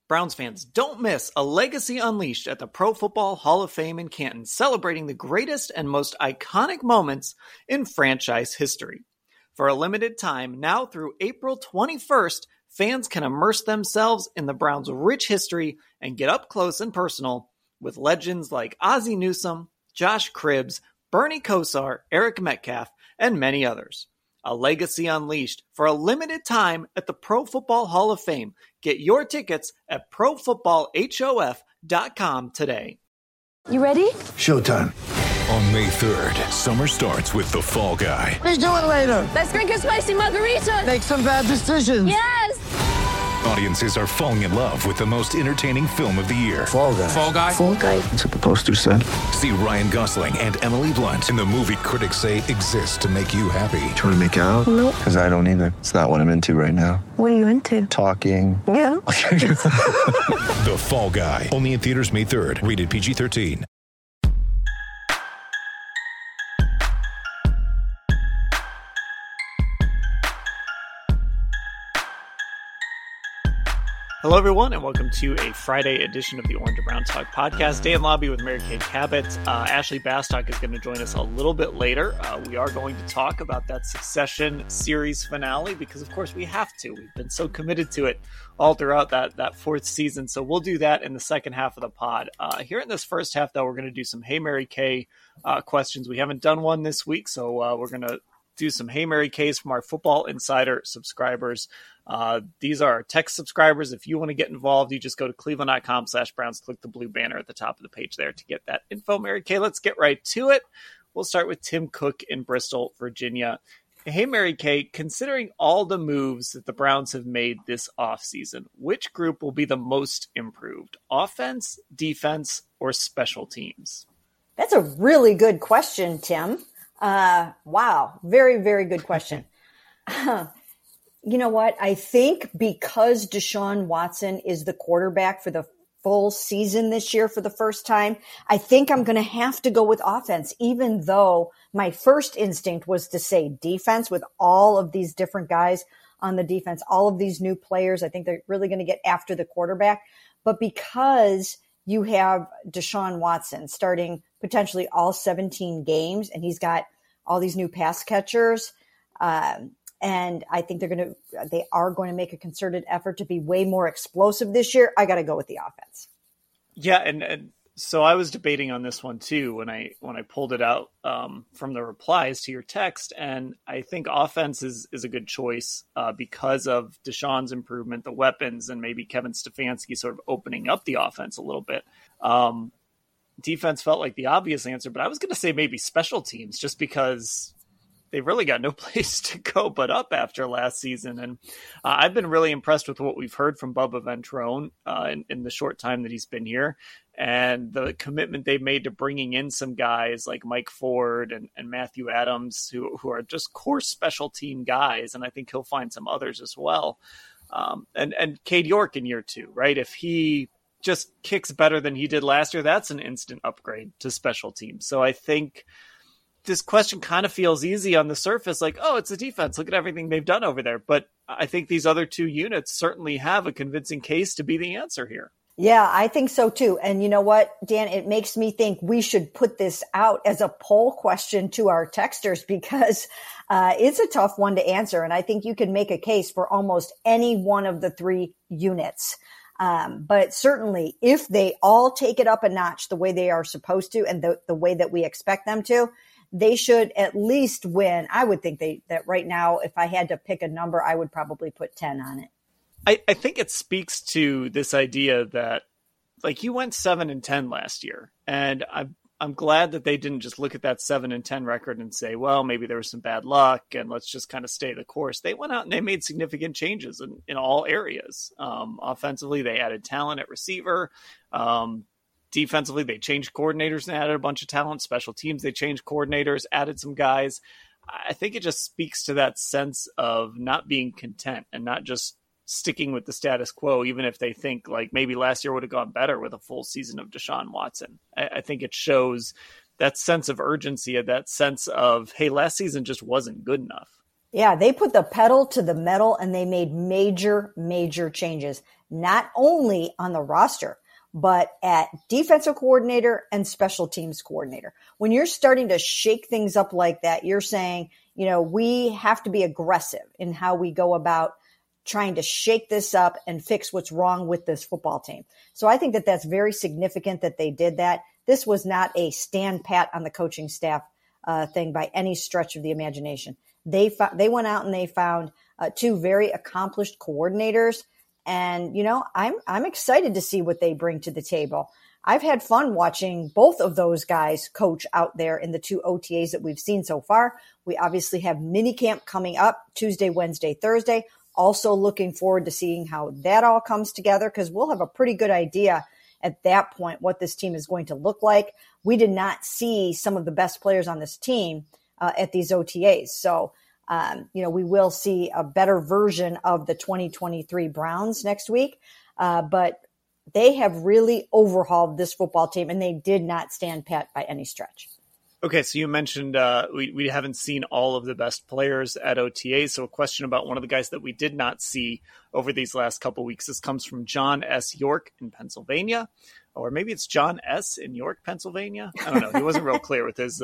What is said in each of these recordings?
Browns fans, don't miss a Legacy Unleashed at the Pro Football Hall of Fame in Canton, celebrating the greatest and most iconic moments in franchise history. For a limited time, now through April 21st, fans can immerse themselves in the Browns' rich history and get up close and personal with legends like Ozzie Newsome, Josh Cribbs, Bernie Kosar, Eric Metcalf, and many others. A Legacy Unleashed for a limited time at the Pro Football Hall of Fame. Get your tickets at profootballhof.com today. You ready? Showtime. On May 3rd, summer starts with The Fall Guy. What are you doing later? Let's drink a spicy margarita. Make some bad decisions. Yes! Audiences are falling in love with the most entertaining film of the year. Fall Guy. Fall Guy? Fall guy. That's what the poster said. See Ryan Gosling and Emily Blunt in the movie critics say exists to make you happy. Trying to make it out? Nope. Because I don't either. It's not what I'm into right now. What are you into? Talking. Yeah. The Fall Guy. Only in theaters May 3rd. Rated PG-13. Hello, everyone, and welcome to a Friday edition of the Orange and Brown Talk podcast. Dan Lobby with Mary Kay Cabot. Ashley Bastock is going to join us a little bit later. We are going to talk about that Succession series finale because, of course, we have to. We've been so committed to it all throughout that fourth season. So we'll do that in the second half of the pod. Here in this first half, though, we're going to do some Hey, Mary Kay questions. We haven't done one this week, so we're going to do some Hey, Mary Kays from our Football Insider subscribers. These are our text subscribers. If you want to get involved, you just go to cleveland.com/Browns, click the blue banner at the top of the page there to get that info. Mary Kay, let's get right to it. We'll start with Tim Cook in Bristol, Virginia. Hey, Mary Kay, considering all the moves that the Browns have made this offseason, which group will be the most improved? Offense, defense, or special teams? That's a really good question, Tim. Wow. Very, very good question. You know what? I think because Deshaun Watson is the quarterback for the full season this year for the first time, I think I'm going to have to go with offense, even though my first instinct was to say defense with all of these different guys on the defense, all of these new players. I think they're really going to get after the quarterback. But because you have Deshaun Watson starting potentially all 17 games, and he's got all these new pass catchers, and I think they are going to make a concerted effort to be way more explosive this year. I got to go with the offense. Yeah, and so I was debating on this one too when I pulled it out from the replies to your text, and I think offense is a good choice because of Deshaun's improvement, the weapons, and maybe Kevin Stefanski sort of opening up the offense a little bit. Defense felt like the obvious answer, but I was going to say maybe special teams just because they've really got no place to go but up after last season. And I've been really impressed with what we've heard from Bubba Ventrone in the short time that he's been here, and the commitment they've made to bringing in some guys like Mike Ford and Matthew Adams, who are just core special team guys. And I think he'll find some others as well. And Cade York in year two, right? If he just kicks better than he did last year, that's an instant upgrade to special teams. So I think this question kind of feels easy on the surface, like, oh, it's the defense. Look at everything they've done over there. But I think these other two units certainly have a convincing case to be the answer here. Yeah, I think so too. And you know what, Dan, it makes me think we should put this out as a poll question to our texters because it's a tough one to answer. And I think you can make a case for almost any one of the three units. But certainly if they all take it up a notch the way they are supposed to and the way that we expect them to, they should at least win. I would think that right now, if I had to pick a number, I would probably put 10 on it. I think it speaks to this idea that, like, you went 7-10 last year, and I'm glad that they didn't just look at that 7-10 record and say, well, maybe there was some bad luck and let's just kind of stay the course. They went out and they made significant changes in all areas. Offensively, they added talent at receiver. Defensively, they changed coordinators and added a bunch of talent. Special teams, they changed coordinators, added some guys. I think it just speaks to that sense of not being content and not just sticking with the status quo, even if they think like maybe last year would have gone better with a full season of Deshaun Watson. I think it shows that sense of urgency, that sense of, hey, last season just wasn't good enough. Yeah, they put the pedal to the metal and they made major, major changes. not only on the roster, but at defensive coordinator and special teams coordinator. When you're starting to shake things up like that, you're saying, we have to be aggressive in how we go about trying to shake this up and fix what's wrong with this football team. So I think that that's very significant that they did that. This was not a stand pat on the coaching staff thing by any stretch of the imagination. They went out and they found two very accomplished coordinators. And, I'm excited to see what they bring to the table. I've had fun watching both of those guys coach out there in the two OTAs that we've seen so far. We obviously have minicamp coming up Tuesday, Wednesday, Thursday. Also looking forward to seeing how that all comes together, because we'll have a pretty good idea at that point what this team is going to look like. We did not see some of the best players on this team at these OTAs. So, we will see a better version of the 2023 Browns next week. But they have really overhauled this football team, and they did not stand pat by any stretch. Okay, so you mentioned we haven't seen all of the best players at OTA. So a question about one of the guys that we did not see over these last couple of weeks. This comes from John S. York in Pennsylvania, or maybe it's John S. in York, Pennsylvania. I don't know. He wasn't real clear with his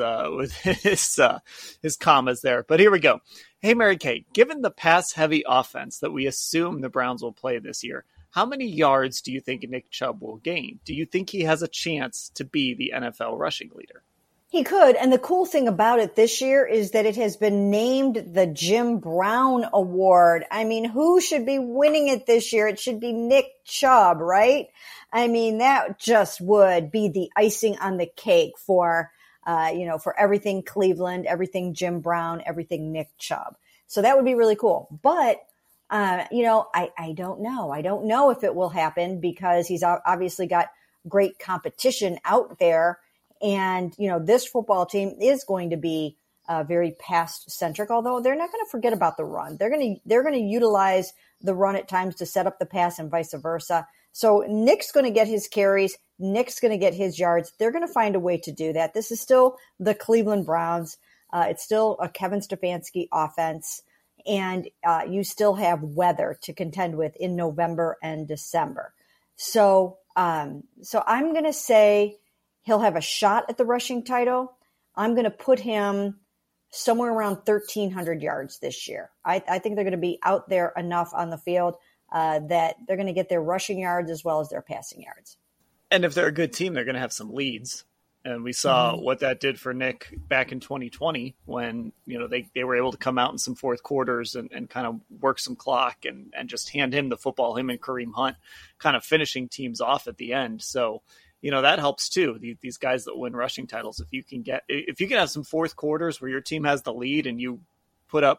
commas there. But here we go. Hey, Mary Kay, given the pass-heavy offense that we assume the Browns will play this year, how many yards do you think Nick Chubb will gain? Do you think he has a chance to be the NFL rushing leader? He could. And the cool thing about it this year is that it has been named the Jim Brown Award. I mean, who should be winning it this year? It should be Nick Chubb, right? I mean, that just would be the icing on the cake for everything Cleveland, everything Jim Brown, everything Nick Chubb. So that would be really cool. But, I don't know. I don't know if it will happen, because he's obviously got great competition out there. And, this football team is going to be very pass centric, although they're not going to forget about the run. They're going to utilize the run at times to set up the pass and vice versa. So Nick's going to get his carries. Nick's going to get his yards. They're going to find a way to do that. This is still the Cleveland Browns. It's still a Kevin Stefanski offense. And you still have weather to contend with in November and December. So I'm going to say he'll have a shot at the rushing title. I'm going to put him somewhere around 1,300 yards this year. I think they're going to be out there enough on the field that they're going to get their rushing yards as well as their passing yards. And if they're a good team, they're going to have some leads. And we saw what that did for Nick back in 2020 when, they were able to come out in some fourth quarters and kind of work some clock and just hand him the football, him and Kareem Hunt kind of finishing teams off at the end. So, that helps too. These guys that win rushing titles, if you can have some fourth quarters where your team has the lead and you put up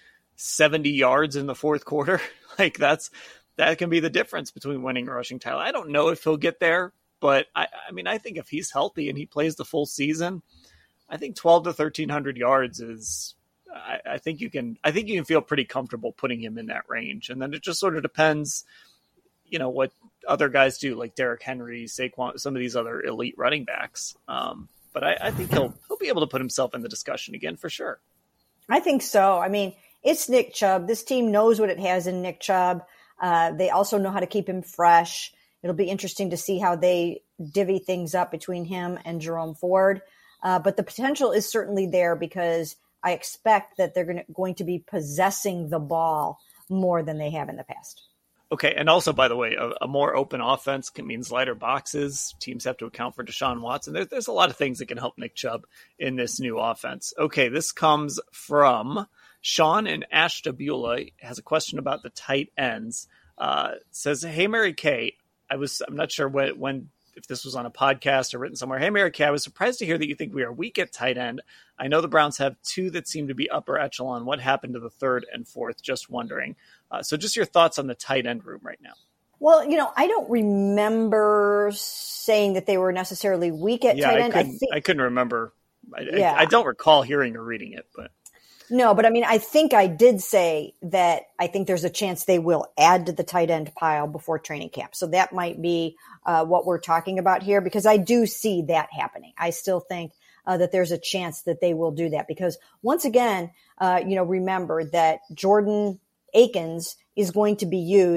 70 yards in the fourth quarter, like that can be the difference between winning a rushing title. I don't know if he'll get there, but I think if he's healthy and he plays the full season, I think 12 to 1,300 yards is, I think you can feel pretty comfortable putting him in that range. And then it just sort of depends, what other guys do, like Derrick Henry, Saquon, some of these other elite running backs. But I think he'll be able to put himself in the discussion again for sure. I think so. I mean, it's Nick Chubb. This team knows what it has in Nick Chubb. They also know how to keep him fresh. It'll be interesting to see how they divvy things up between him and Jerome Ford. But the potential is certainly there, because I expect that they're going to be possessing the ball more than they have in the past. Okay, and also, by the way, a more open offense means lighter boxes. Teams have to account for Deshaun Watson. There's a lot of things that can help Nick Chubb in this new offense. Okay, this comes from Sean in Ashtabula. Has a question about the tight ends. Says, hey, Mary Kay, I'm not sure if this was on a podcast or written somewhere. Hey, Mary Kay, I was surprised to hear that you think we are weak at tight end. I know the Browns have two that seem to be upper echelon. What happened to the third and fourth? Just wondering. So just your thoughts on the tight end room right now. Well, I don't remember saying that they were necessarily weak at tight end. I couldn't remember. I don't recall hearing or reading it, but. No, but I think I did say that I think there's a chance they will add to the tight end pile before training camp. So that might be what we're talking about here, because I do see that happening. I still think that there's a chance that they will do that, because once again, remember that Jordan Akins is going to be used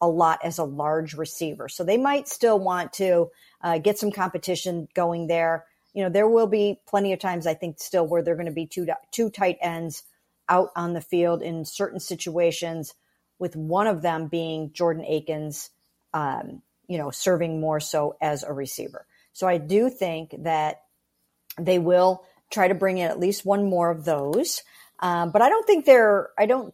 a lot as a large receiver. So they might still want to get some competition going there. There will be plenty of times, I think, still where they're going to be two tight ends out on the field in certain situations, with one of them being Jordan Akins, serving more so as a receiver. So I do think that they will try to bring in at least one more of those. But I don't think they're,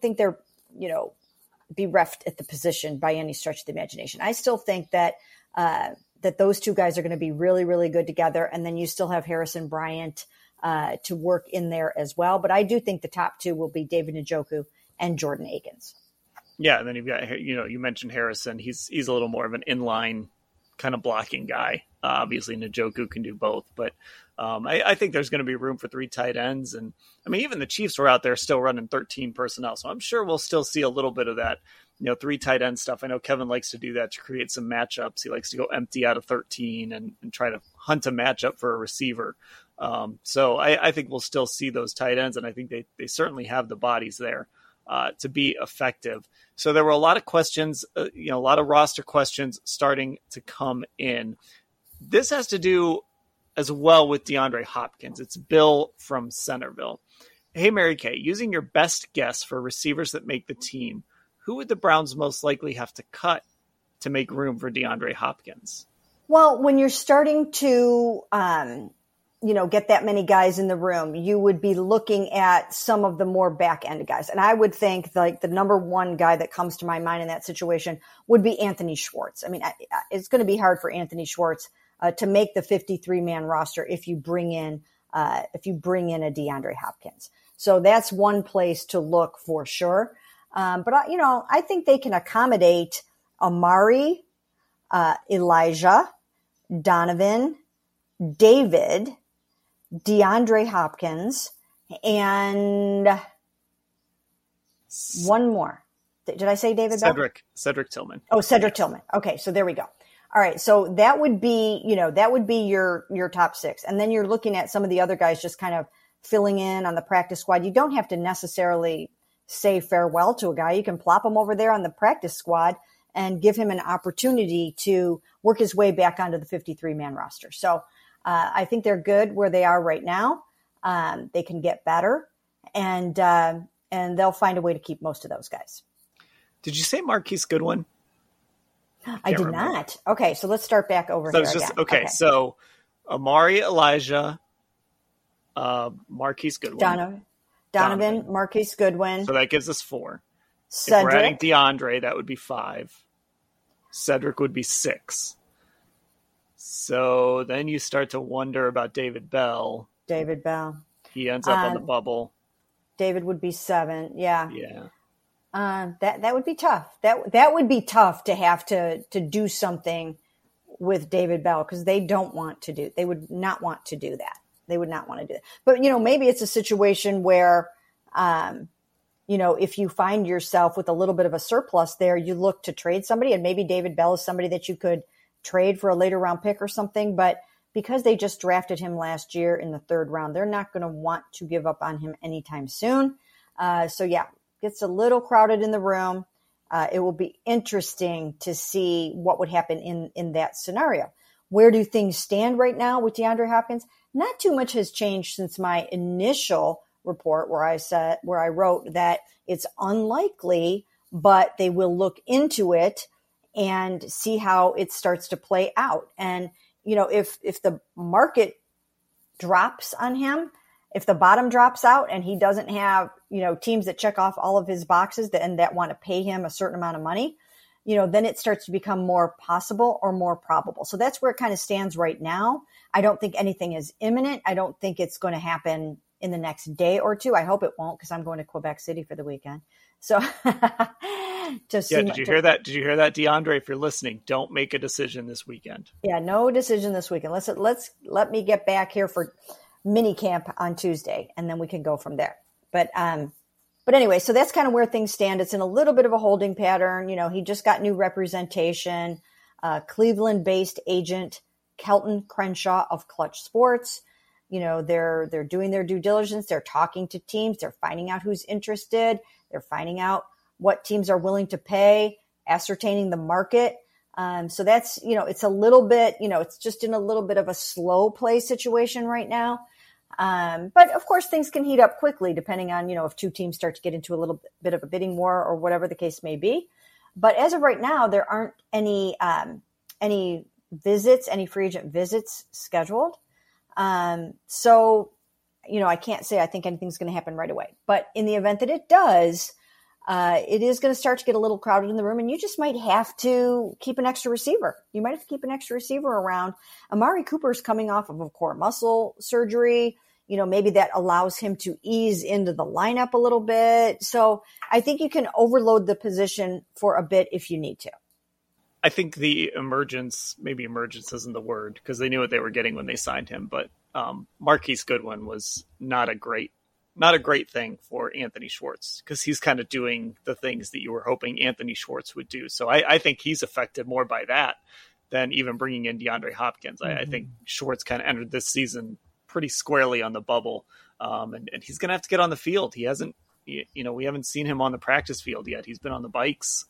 bereft at the position by any stretch of the imagination. I still think that those two guys are going to be really, really good together. And then you still have Harrison Bryant to work in there as well. But I do think the top two will be David Njoku and Jordan Akins. Yeah, and then you've got, you mentioned Harrison. He's a little more of an inline kind of blocking guy. Obviously, Njoku can do both, but I think there's going to be room for three tight ends. And I mean, even the Chiefs were out there still running 13 personnel. So I'm sure we'll still see a little bit of that, three tight end stuff. I know Kevin likes to do that to create some matchups. He likes to go empty out of 13 and try to hunt a matchup for a receiver. So I think we'll still see those tight ends, and I think they certainly have the bodies there to be effective. So there were a lot of questions, a lot of roster questions starting to come in. This has to do as well with DeAndre Hopkins. It's Bill from Centerville. Hey, Mary Kay, using your best guess for receivers that make the team, who would the Browns most likely have to cut to make room for DeAndre Hopkins? Well, when you're starting to, get that many guys in the room, you would be looking at some of the more back end guys. And I would think like the number one guy that comes to my mind in that situation would be Anthony Schwartz. I mean, it's going to be hard for Anthony Schwartz to make the 53-man roster if you bring in a DeAndre Hopkins. So that's one place to look for sure. But I think they can accommodate Amari, Elijah, Donovan, David, DeAndre Hopkins, and one more. Did I say David? Cedric Tillman. Oh, Cedric Tillman. Okay, so there we go. All right, so that would be your top six. And then you're looking at some of the other guys just kind of filling in on the practice squad. You don't have to necessarily say farewell to a guy. You can plop him over there on the practice squad and give him an opportunity to work his way back onto the 53-man roster. So I think they're good where they are right now. They can get better, and they'll find a way to keep most of those guys. Did you say Marquise Goodwin? I did not. Okay, so let's start back over here again. Okay, so Amari, Elijah, Marquise Goodwin. Donovan, Marquise Goodwin. So that gives us 4. Cedric. If we're adding DeAndre, that would be 5. Cedric would be 6. So then you start to wonder about David Bell. He ends up on the bubble. David would be 7. Yeah. Yeah. That would be tough. That would be tough to have to do something with David Bell, because they would not want to do that. They would not want to do that. But, maybe it's a situation where, if you find yourself with a little bit of a surplus there, you look to trade somebody, and maybe David Bell is somebody that you could trade for a later round pick or something. But because they just drafted him last year in the 3rd round, they're not going to want to give up on him anytime soon. So yeah, gets a little crowded in the room. It will be interesting to see what would happen in that scenario. Where do things stand right now with DeAndre Hopkins? Not too much has changed since my initial report where I wrote that it's unlikely, but they will look into it and see how it starts to play out. And, if the market drops on him, if the bottom drops out and he doesn't have, teams that check off all of his boxes and that want to pay him a certain amount of money, then it starts to become more possible or more probable. So that's where it kind of stands right now. I don't think anything is imminent. I don't think it's going to happen in the next day or two. I hope it won't, because I'm going to Quebec City for the weekend. So did you hear that? Did you hear that, DeAndre? If you're listening, don't make a decision this weekend. Yeah, no decision this weekend. Let me get back here for mini camp on Tuesday, and then we can go from there. But anyway, so that's kind of where things stand. It's in a little bit of a holding pattern. He just got new representation. Cleveland-based agent Kelton Crenshaw of Clutch Sports. They're doing their due diligence. They're talking to teams. They're finding out who's interested. They're finding out what teams are willing to pay ascertaining the market. So that's, it's a little bit, it's just in a little bit of a slow play situation right now. But of course things can heat up quickly depending on, if two teams start to get into a little bit of a bidding war or whatever the case may be. But as of right now, there aren't any visits, any free agent visits scheduled. So, I can't say I think anything's going to happen right away, but in the event that it does, it is going to start to get a little crowded in the room, and you just might have to keep an extra receiver. You might have to keep an extra receiver around. Amari Cooper's coming off of a core muscle surgery. Maybe that allows him to ease into the lineup a little bit. So I think you can overload the position for a bit if you need to. I think maybe emergence isn't the word because they knew what they were getting when they signed him, but Marquise Goodwin was not a great thing for Anthony Schwartz because he's kind of doing the things that you were hoping Anthony Schwartz would do. So I think he's affected more by that than even bringing in DeAndre Hopkins. I think Schwartz kind of entered this season pretty squarely on the bubble, and he's going to have to get on the field. He hasn't, we haven't seen him on the practice field yet. He's been on the bikes.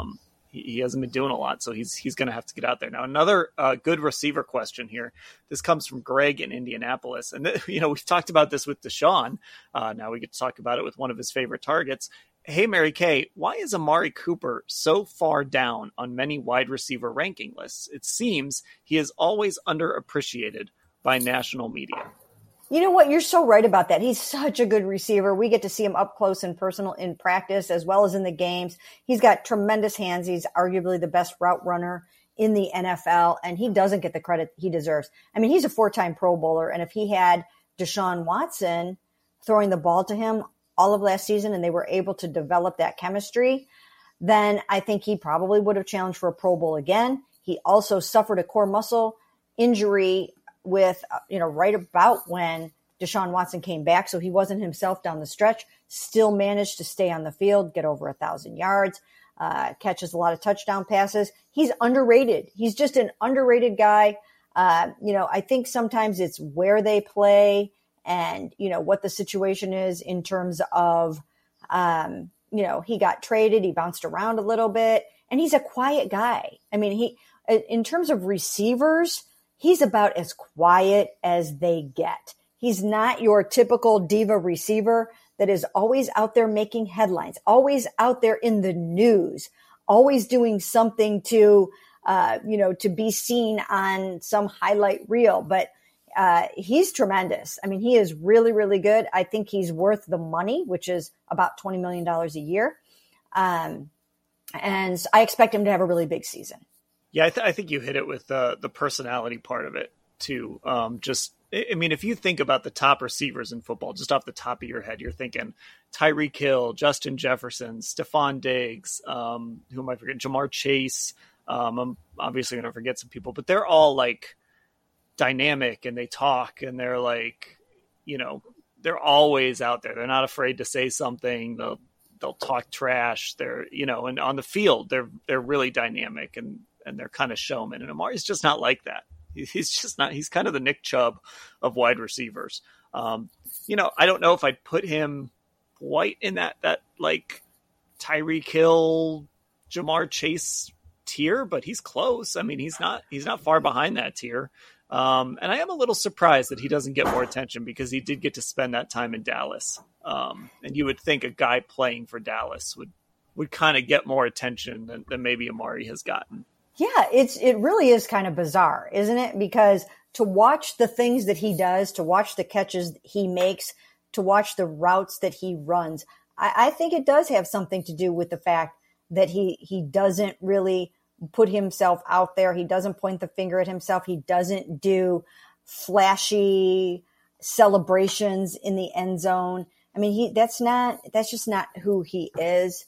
He hasn't been doing a lot, so he's going to have to get out there. Now, another good receiver question here. This comes from Greg in Indianapolis. And, we've talked about this with Deshaun. Now we get to talk about it with one of his favorite targets. Hey, Mary Kay, why is Amari Cooper so far down on many wide receiver ranking lists? It seems he is always underappreciated by national media. You know what? You're so right about that. He's such a good receiver. We get to see him up close and personal in practice as well as in the games. He's got tremendous hands. He's arguably the best route runner in the NFL, and he doesn't get the credit he deserves. I mean, he's a 4-time Pro Bowler, and if he had Deshaun Watson throwing the ball to him all of last season and they were able to develop that chemistry, then I think he probably would have challenged for a Pro Bowl again. He also suffered a core muscle injury with, right about when Deshaun Watson came back. So he wasn't himself down the stretch, still managed to stay on the field, get over 1,000 yards, catches a lot of touchdown passes. He's underrated. He's just an underrated guy. I think sometimes it's where they play and, what the situation is in terms of, he got traded, he bounced around a little bit, and he's a quiet guy. I mean, in terms of receivers, he's about as quiet as they get. He's not your typical diva receiver that is always out there making headlines, always out there in the news, always doing something to be seen on some highlight reel. But he's tremendous. I mean, he is really, really good. I think he's worth the money, which is about $20 million a year. And I expect him to have a really big season. Yeah, I think you hit it with the personality part of it too. If you think about the top receivers in football, just off the top of your head, you're thinking Tyreek Hill, Justin Jefferson, Stephon Diggs, who am I forgetting? Jamar Chase. I'm obviously going to forget some people, but they're all like dynamic and they talk and they're like, they're always out there. They're not afraid to say something. They'll talk trash. They're, and on the field, they're really dynamic and they're kind of showmen. And Amari's just not like that. He's just not. He's kind of the Nick Chubb of wide receivers. I don't know if I'd put him quite in that like Tyreek Hill, Jamar Chase tier, but he's close. I mean, he's not far behind that tier. And I am a little surprised that he doesn't get more attention because he did get to spend that time in Dallas. And you would think a guy playing for Dallas would kind of get more attention than maybe Amari has gotten. Yeah, it really is kind of bizarre, isn't it? Because to watch the things that he does, to watch the catches he makes, to watch the routes that he runs, I think it does have something to do with the fact that he doesn't really put himself out there. He doesn't point the finger at himself. He doesn't do flashy celebrations in the end zone. I mean, that's just not who he is.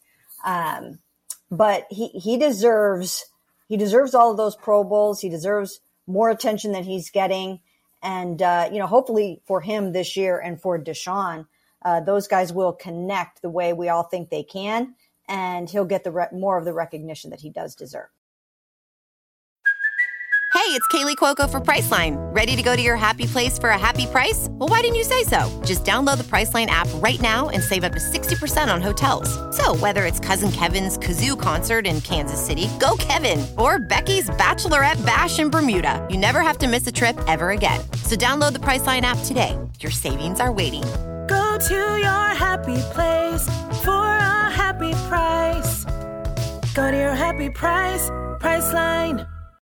But he deserves all of those Pro Bowls. He deserves more attention than he's getting. And, hopefully for him this year and for Deshaun, those guys will connect the way we all think they can. And he'll get more of the recognition that he does deserve. Hey, it's Kaylee Cuoco for Priceline. Ready to go to your happy place for a happy price? Well, why didn't you say so? Just download the Priceline app right now and save up to 60% on hotels. So whether it's Cousin Kevin's Kazoo Concert in Kansas City, go Kevin, or Becky's Bachelorette Bash in Bermuda, you never have to miss a trip ever again. So download the Priceline app today. Your savings are waiting. Go to your happy place for a happy price. Go to your happy price, Priceline.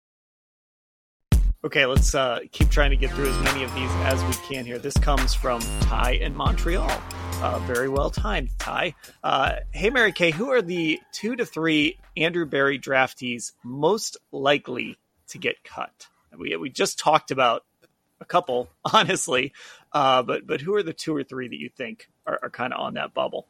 Okay, let's keep trying to get through as many of these as we can here. This comes from Ty in Montreal. Very well timed, Ty. Hey, Mary Kay, who are the 2 to 3 Andrew Berry draftees most likely to get cut? We just talked about a couple, honestly, but who are the 2 or 3 that you think are kind of on that bubble?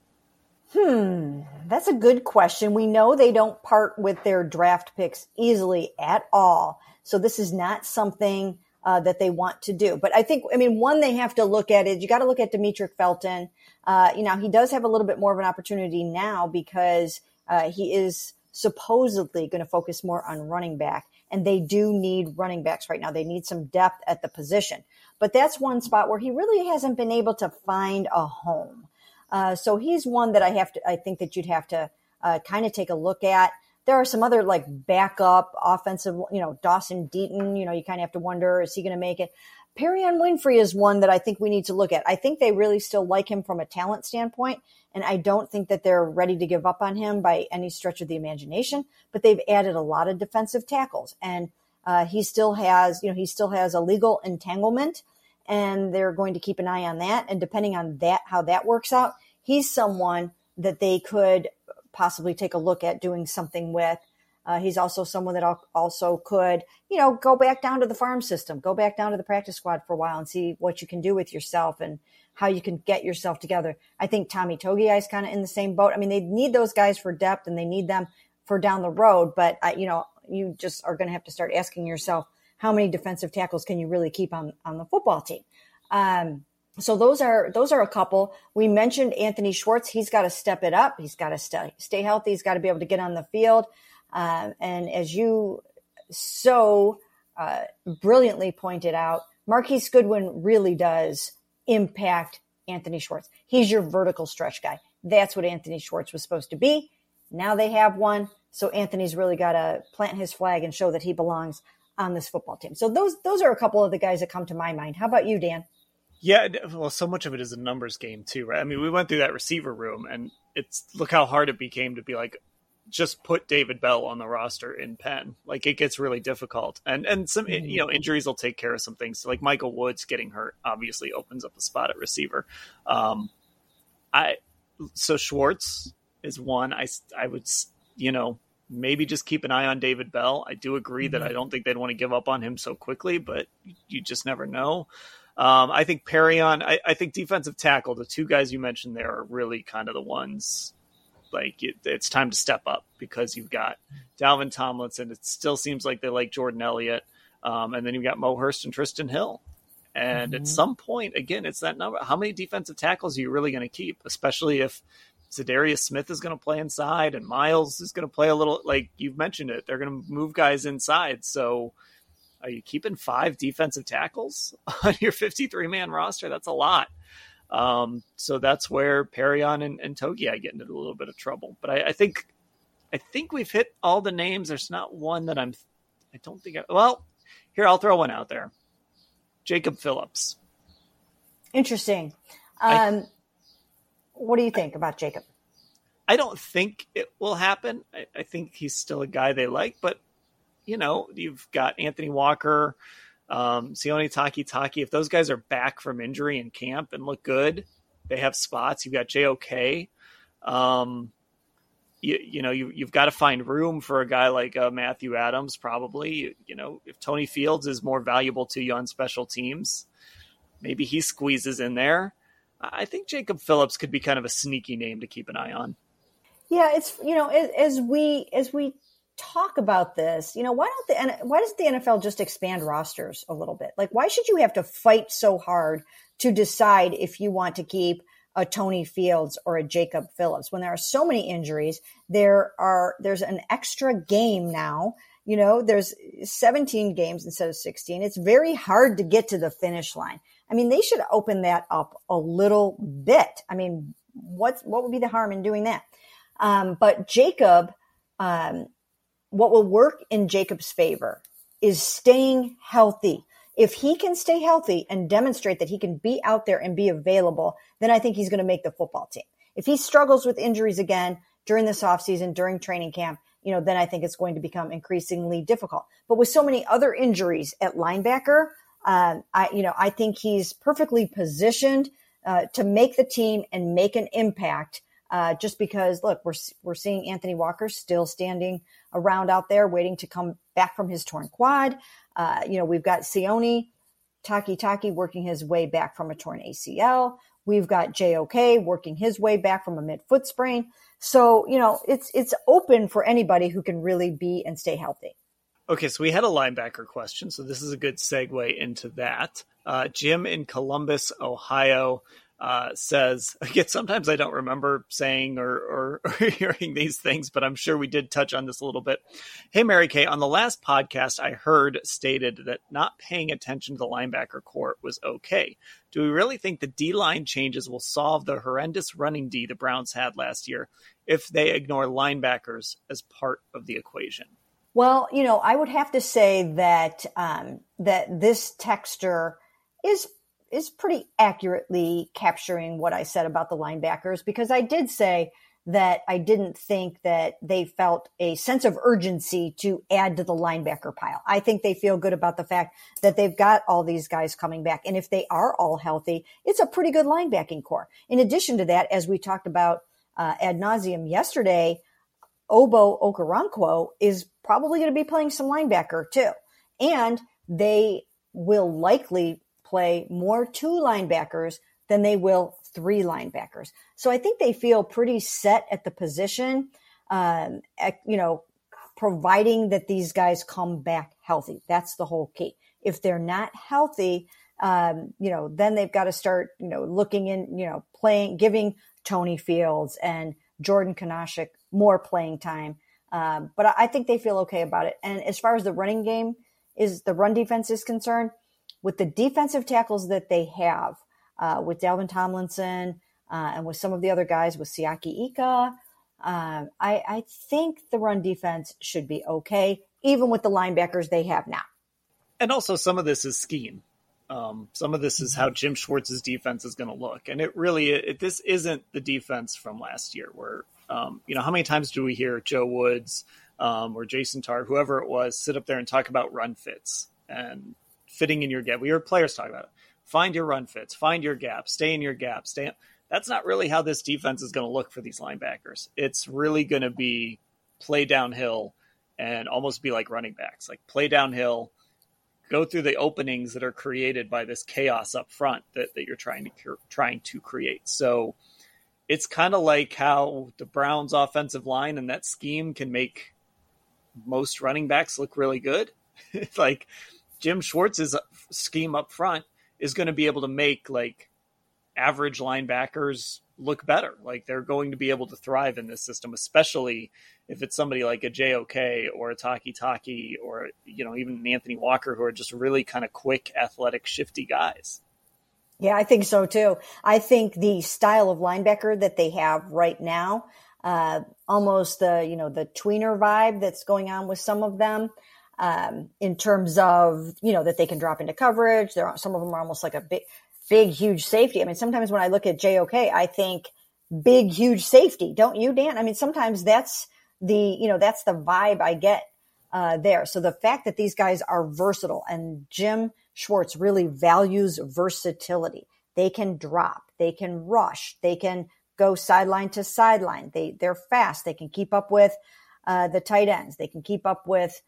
That's a good question. We know they don't part with their draft picks easily at all. So this is not something that they want to do. But I think, one they have to look at is you got to look at Demetric Felton. He does have a little bit more of an opportunity now because he is supposedly going to focus more on running back. And they do need running backs right now. They need some depth at the position. But that's one spot where he really hasn't been able to find a home. So he's one that I think that you'd have to kind of take a look at. There are some other like backup offensive, Dawson Deaton, you kind of have to wonder, is he going to make it? Perion Winfrey is one that I think we need to look at. I think they really still like him from a talent standpoint. And I don't think that they're ready to give up on him by any stretch of the imagination, but they've added a lot of defensive tackles and he still has a legal entanglement and they're going to keep an eye on that. And depending on that, how that works out, he's someone that they could possibly take a look at doing something with. He's also someone that also could, go back down to the farm system, go back down to the practice squad for a while and see what you can do with yourself and how you can get yourself together. I think Tommy Togiai is kind of in the same boat. They need those guys for depth and they need them for down the road. But, you just are going to have to start asking yourself, how many defensive tackles can you really keep on the football team? So those are a couple. We mentioned Anthony Schwartz. He's got to step it up. He's got to stay healthy. He's got to be able to get on the field. And as you so brilliantly pointed out, Marquise Goodwin really does impact Anthony Schwartz. He's your vertical stretch guy. That's what Anthony Schwartz was supposed to be. Now they have one. So Anthony's really got to plant his flag and show that he belongs on this football team. So those are a couple of the guys that come to my mind. How about you, Dan? Yeah, well, so much of it is a numbers game too, right? We went through that receiver room and look how hard it became to be like, just put David Bell on the roster in Penn. Like it gets really difficult and some, injuries will take care of some things. So like Michael Woods getting hurt obviously opens up a spot at receiver. So Schwartz is one. I would, maybe just keep an eye on David Bell. I do agree that I don't think they'd want to give up on him so quickly, but you just never know. I think Perion, I think defensive tackle, the 2 guys you mentioned there are really kind of the ones like it's time to step up because you've got Dalvin Tomlinson. It still seems like they like Jordan Elliott. And then you've got Mo Hurst and Tristan Hill. And at some point, again, it's that number. How many defensive tackles are you really going to keep? Especially if Za'Darius Smith is going to play inside and Miles is going to play a little, like you've mentioned it, they're going to move guys inside. So are you keeping 5 defensive tackles on your 53-man roster? That's a lot. So that's where Perion and Togiai get into a little bit of trouble. But I think we've hit all the names. There's not one that here, I'll throw one out there. Jacob Phillips. Interesting. What do you think about Jacob? I don't think it will happen. I think he's still a guy they like, but you've got Anthony Walker, Sione Takitaki. If those guys are back from injury in camp and look good, they have spots. You've got JOK. You've got to find room for a guy like Matthew Adams, probably. If Tony Fields is more valuable to you on special teams, maybe he squeezes in there. I think Jacob Phillips could be kind of a sneaky name to keep an eye on. Yeah, it's as we talk about this, why does the NFL just expand rosters a little bit? Like, why should you have to fight so hard to decide if you want to keep a Tony Fields or a Jacob Phillips when there are so many injuries? There's an extra game now, There's 17 games instead of 16. It's very hard to get to the finish line. I mean, they should open that up a little bit. I mean, what would be the harm in doing that? But Jacob, what will work in Jacob's favor is staying healthy. If he can stay healthy and demonstrate that he can be out there and be available, then I think he's going to make the football team. If he struggles with injuries again during this offseason, during training camp, then I think it's going to become increasingly difficult. But with so many other injuries at linebacker, I think he's perfectly positioned to make the team and make an impact. Just because, look, we're seeing Anthony Walker still standing around out there waiting to come back from his torn quad. We've got Sione Taki working his way back from a torn ACL. We've got JOK working his way back from a mid-foot sprain. So, it's open for anybody who can really be and stay healthy. Okay, so we had a linebacker question, so this is a good segue into that. Jim in Columbus, Ohio, says, again, sometimes I don't remember saying or hearing these things, but I'm sure we did touch on this a little bit. Hey, Mary Kay, on the last podcast, I heard stated that not paying attention to the linebacker core was okay. Do we really think the D-line changes will solve the horrendous running D the Browns had last year if they ignore linebackers as part of the equation? Well, I would have to say that that this texter is pretty accurately capturing what I said about the linebackers, because I did say that I didn't think that they felt a sense of urgency to add to the linebacker pile. I think they feel good about the fact that they've got all these guys coming back. And if they are all healthy, it's a pretty good linebacking core. In addition to that, as we talked about ad nauseum yesterday, Obo Okoronkwo is probably going to be playing some linebacker too. And they will likely play more 2 linebackers than they will 3 linebackers. So I think they feel pretty set at the position, providing that these guys come back healthy. That's the whole key. If they're not healthy, then they've got to start, looking in, playing, giving Tony Fields and Jordan Kanashik more playing time. But I think they feel okay about it. And as far as the run defense is concerned, with the defensive tackles that they have, with Dalvin Tomlinson and with some of the other guys, with Siaki Ika, I think the run defense should be okay, even with the linebackers they have now. And also some of this is scheme. Some of this is how Jim Schwartz's defense is going to look. And this isn't the defense from last year where, how many times do we hear Joe Woods or Jason Tartt, whoever it was, sit up there and talk about run fits and fitting in your gap. We heard players talk about it. Find your run fits, find your gap, stay in your gap. That's not really how this defense is going to look for these linebackers. It's really going to be play downhill and almost be like running backs, like play downhill, go through the openings that are created by this chaos up front that you're trying to create. So it's kind of like how the Browns offensive line and that scheme can make most running backs look really good. It's like Jim Schwartz's scheme up front is going to be able to make like average linebackers look better. Like they're going to be able to thrive in this system, especially if it's somebody like a JOK or a Taki or, even Anthony Walker, who are just really kind of quick, athletic, shifty guys. Yeah, I think so too. I think the style of linebacker that they have right now, almost the tweener vibe that's going on with some of them, in terms of, that they can drop into coverage. Some of them are almost like a big, huge safety. I mean, sometimes when I look at JOK, I think big, huge safety. Don't you, Dan? I mean, sometimes that's the vibe I get there. So the fact that these guys are versatile, and Jim Schwartz really values versatility. They can drop, they can rush, they can go sideline to sideline. They're fast. They can keep up with the tight ends. They can keep up with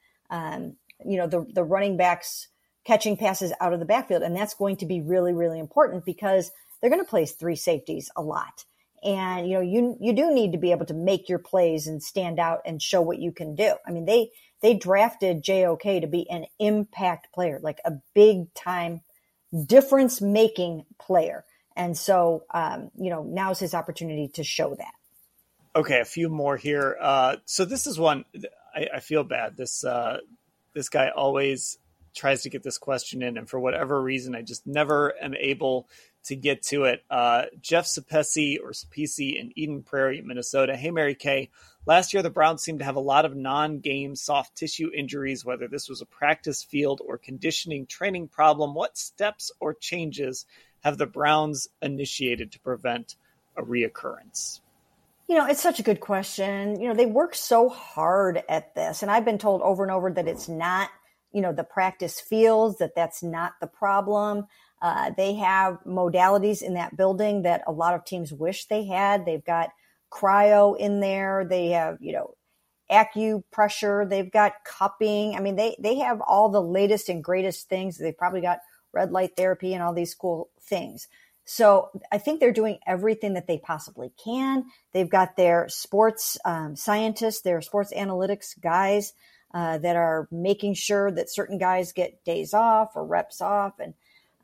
the running backs catching passes out of the backfield. And that's going to be really, really important because they're going to play 3 safeties a lot. And, you do need to be able to make your plays and stand out and show what you can do. I mean, they drafted JOK to be an impact player, like a big time difference making player. And so, now's his opportunity to show that. Okay, a few more here. So this is one, I feel bad. This guy always tries to get this question in, and for whatever reason, I just never am able to get to it. Jeff Sapesi in Eden Prairie, Minnesota. Hey, Mary Kay. Last year, the Browns seemed to have a lot of non-game soft tissue injuries, whether this was a practice field or conditioning training problem. What steps or changes have the Browns initiated to prevent a reoccurrence? It's such a good question. They work so hard at this, and I've been told over and over that it's not, the practice fields, that's not the problem. They have modalities in that building that a lot of teams wish they had. They've got cryo in there. They have, acupressure. They've got cupping. I mean, they have all the latest and greatest things. They've probably got red light therapy and all these cool things. So I think they're doing everything that they possibly can. They've got their sports scientists, their sports analytics guys that are making sure that certain guys get days off or reps off. And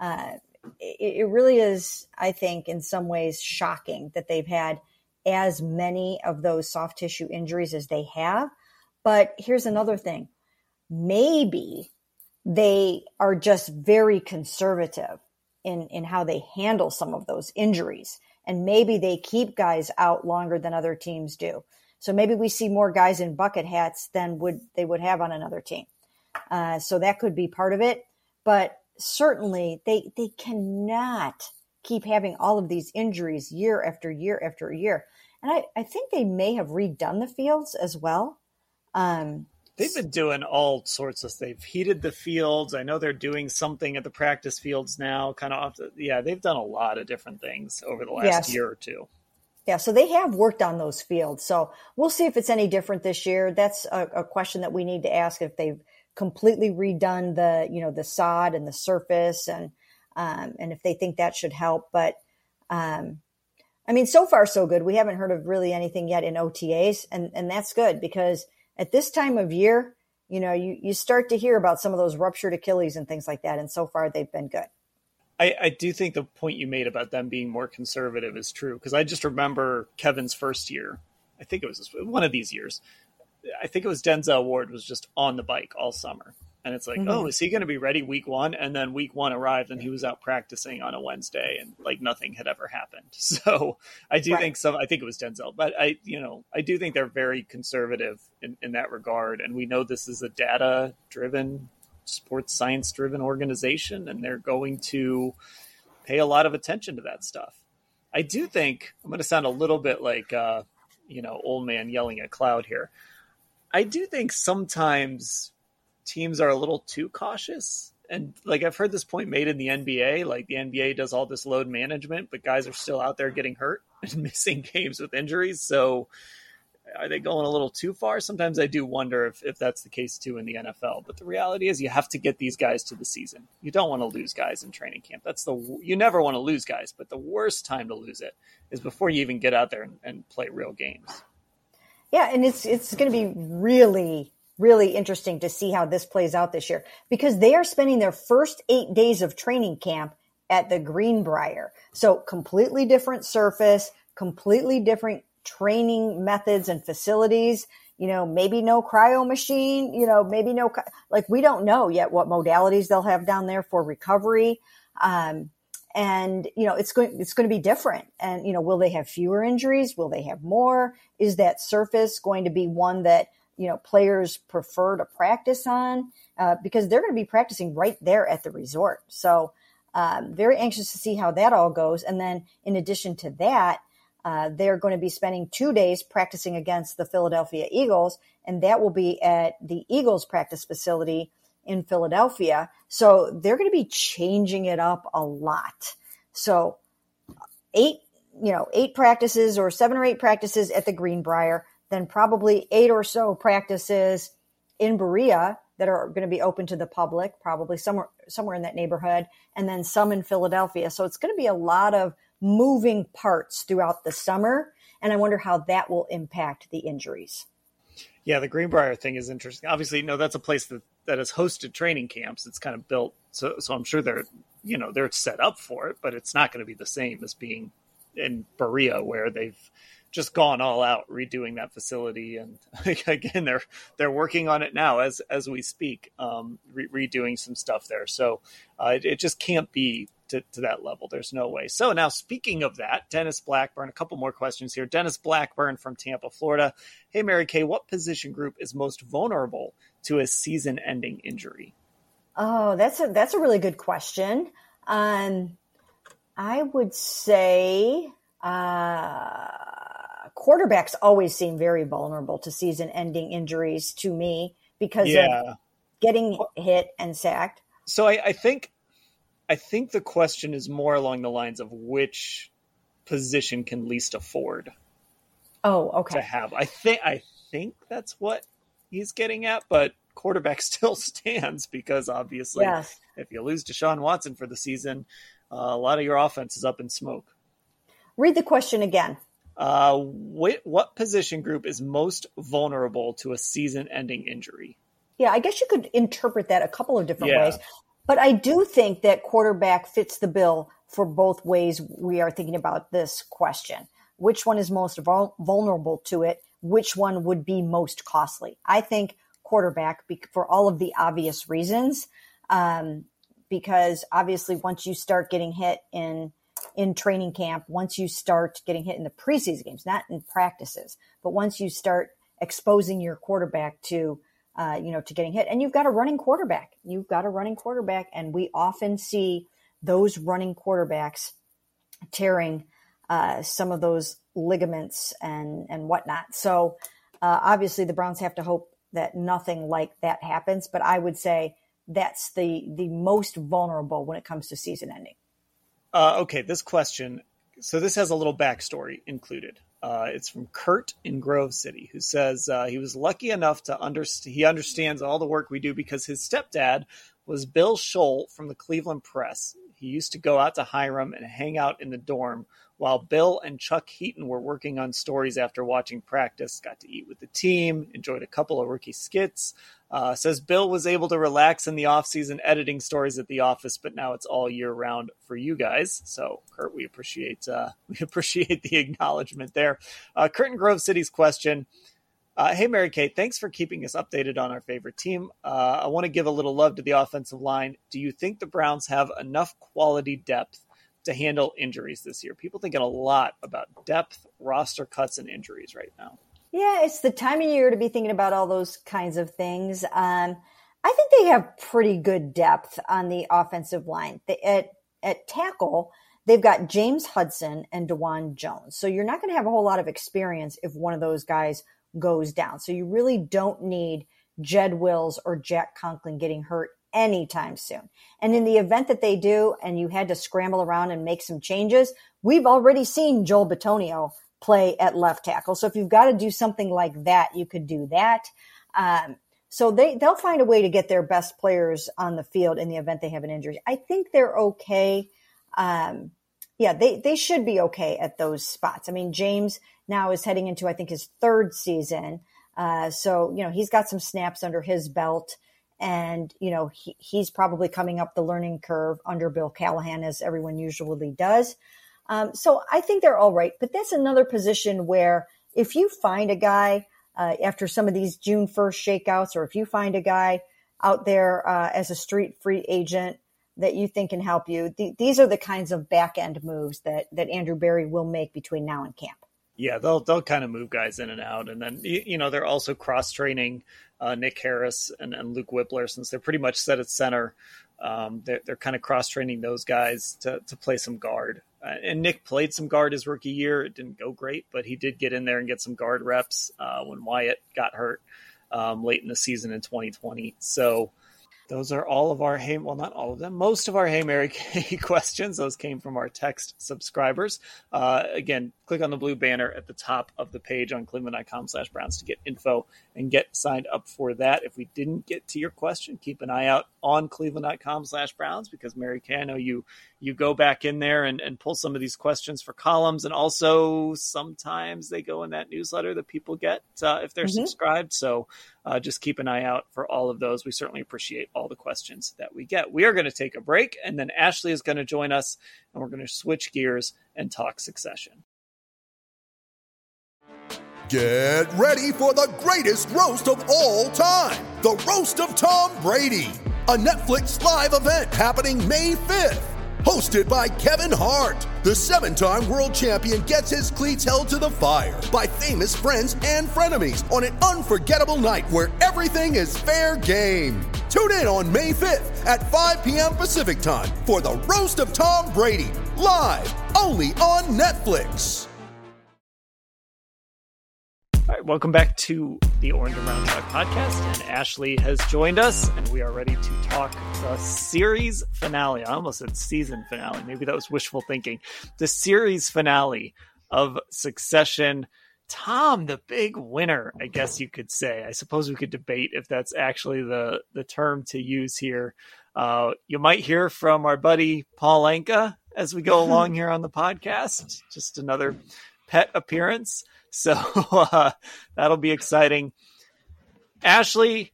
it really is, I think, in some ways shocking that they've had as many of those soft tissue injuries as they have. But here's another thing. Maybe they are just very conservative in how they handle some of those injuries. And maybe they keep guys out longer than other teams do. So maybe we see more guys in bucket hats than they would have on another team. So that could be part of it. But certainly they cannot keep having all of these injuries year after year after year. And I think they may have redone the fields as well. They've been doing all sorts of, they've heated the fields. I know they're doing something at the practice fields now, kind of they've done a lot of different things over the last year or two. Yeah, so they have worked on those fields. So we'll see if it's any different this year. That's a question that we need to ask, if they've completely redone the sod and the surface, and if they think that should help. But so far so good. We haven't heard of really anything yet in OTAs, and that's good, because at this time of year, you start to hear about some of those ruptured Achilles and things like that. And so far they've been good. I do think the point you made about them being more conservative is true, because I just remember Kevin's first year. I think it was one of these years. I think it was Denzel Ward was just on the bike all summer. And it's like, oh, is he going to be ready week one? And then week one arrived and he was out practicing on a Wednesday and like nothing had ever happened. So I do think I think it was Denzel, but I do think they're very conservative in that regard. And we know this is a data driven, sports science driven organization, and they're going to pay a lot of attention to that stuff. I do think I'm going to sound a little bit like, old man yelling at cloud here. I do think sometimes teams are a little too cautious. And like, I've heard this point made in the NBA, like the NBA does all this load management, but guys are still out there getting hurt and missing games with injuries. So are they going a little too far? Sometimes I do wonder if that's the case too in the NFL, but the reality is you have to get these guys to the season. You don't want to lose guys in training camp. You never want to lose guys, but the worst time to lose it is before you even get out there and play real games. Yeah. And it's going to be really, really interesting to see how this plays out this year, because they are spending their first 8 days of training camp at the Greenbrier. So completely different surface, completely different training methods and facilities, maybe no cryo machine, maybe no, we don't know yet what modalities they'll have down there for recovery. It's going to be different. And, will they have fewer injuries? Will they have more? Is that surface going to be one that, players prefer to practice on? Because they're going to be practicing right there at the resort. So, very anxious to see how that all goes. And then in addition to that, they're going to be spending 2 days practicing against the Philadelphia Eagles, and that will be at the Eagles practice facility in Philadelphia. So they're going to be changing it up a lot. So 8 practices, or 7 or 8 practices at the Greenbrier, then probably 8 or so practices in Berea that are going to be open to the public, probably somewhere in that neighborhood, and then some in Philadelphia. So it's going to be a lot of moving parts throughout the summer, and I wonder how that will impact the injuries. Yeah, the Greenbrier thing is interesting. Obviously, that's a place that has hosted training camps. It's kind of built, so I'm sure they're set up for it, but it's not going to be the same as being in Berea, where they've just gone all out redoing that facility. And again, they're working on it now as we speak, redoing some stuff there. So it just can't be to that level. There's no way. So now, speaking of that, Dennis Blackburn, a couple more questions here. Dennis Blackburn from Tampa, Florida. Hey, Mary Kay, what position group is most vulnerable to a season-ending injury? Oh, that's a really good question. I would say quarterbacks always seem very vulnerable to season-ending injuries to me because of getting hit and sacked. So I think the question is more along the lines of which position can least afford. Oh, okay. To have. I think that's what he's getting at, but quarterback still stands because obviously if you lose Deshaun Watson for the season, a lot of your offense is up in smoke. Read the question again. What position group is most vulnerable to a season-ending injury? Yeah, I guess you could interpret that a couple of different ways. But I do think that quarterback fits the bill for both ways we are thinking about this question. Which one is most vulnerable to it? Which one would be most costly? I think quarterback for all of the obvious reasons, because obviously once you start getting hit in training camp, once you start getting hit in the preseason games, not in practices, but once you start exposing your quarterback to getting hit, and you've got a running quarterback, and we often see those running quarterbacks tearing some of those ligaments and whatnot. So obviously the Browns have to hope that nothing like that happens, but I would say that's the most vulnerable when it comes to season ending. Okay, this question. So this has a little backstory included. It's from Kurt in Grove City, who says he was lucky enough to he understands all the work we do because his stepdad was Bill Scholl from the Cleveland Press. He used to go out to Hiram and hang out in the dorm while Bill and Chuck Heaton were working on stories after watching practice, got to eat with the team, enjoyed a couple of rookie skits. Says Bill was able to relax in the offseason editing stories at the office, but now it's all year round for you guys. So, Kurt, we appreciate the acknowledgement there. Kurt in Grove City's question. Hey, Mary Kay, thanks for keeping us updated on our favorite team. I want to give a little love to the offensive line. Do you think the Browns have enough quality depth to handle injuries this year? People thinking a lot about depth, roster cuts, and injuries right now. Yeah, it's the time of year to be thinking about all those kinds of things. I think they have pretty good depth on the offensive line. At tackle, they've got James Hudson and DeJuan Jones. So you're not going to have a whole lot of experience if one of those guys goes down. So you really don't need Jed Wills or Jack Conklin getting hurt anytime soon. And in the event that they do, and you had to scramble around and make some changes, we've already seen Joel Bitonio play at left tackle. So if you've got to do something like that, you could do that. So they'll find a way to get their best players on the field in the event they have an injury. I think they're okay. They should be okay at those spots. I mean, James now is heading into, I think, his third season. So he's got some snaps under his belt, and, he's probably coming up the learning curve under Bill Callahan, as everyone usually does. So I think they're all right, but that's another position where if you find a guy after some of these June 1st shakeouts, or if you find a guy out there as a street free agent that you think can help you, these are the kinds of back end moves that Andrew Berry will make between now and camp. Yeah, they'll kind of move guys in and out. And then, they're also cross-training Nick Harris and Luke Whippler, since they're pretty much set at center. They're kind of cross-training those guys to play some guard. And Nick played some guard his rookie year. It didn't go great, but he did get in there and get some guard reps when Wyatt got hurt late in the season in 2020. So those are all of our, not all of them, most of our Hey Mary Kay questions. Those came from our text subscribers. Again, click on the blue banner at the top of the page on cleveland.com/Browns to get info and get signed up for that. If we didn't get to your question, keep an eye out on cleveland.com/Browns, because Mary Kay, I know you go back in there and pull some of these questions for columns. And also sometimes they go in that newsletter that people get if they're subscribed. So just keep an eye out for all of those. We certainly appreciate all the questions that we get. We are going to take a break, and then Ashley is going to join us, and we're going to switch gears and talk Succession. Get ready for the greatest roast of all time, the Roast of Tom Brady, a Netflix live event happening May 5th. Hosted by Kevin Hart, the 7-time world champion gets his cleats held to the fire by famous friends and frenemies on an unforgettable night where everything is fair game. Tune in on May 5th at 5 p.m. Pacific time for the Roast of Tom Brady, live only on Netflix. All right, welcome back to the Orange and Brown Truck podcast, and Ashley has joined us, and we are ready to talk the series finale. I almost said season finale. Maybe that was wishful thinking. The series finale of Succession. Tom, the big winner, I guess you could say. I suppose we could debate if that's actually the term to use here. You might hear from our buddy Paul Anka as we go along here on the podcast. Just another pet appearance. So that'll be exciting. Ashley,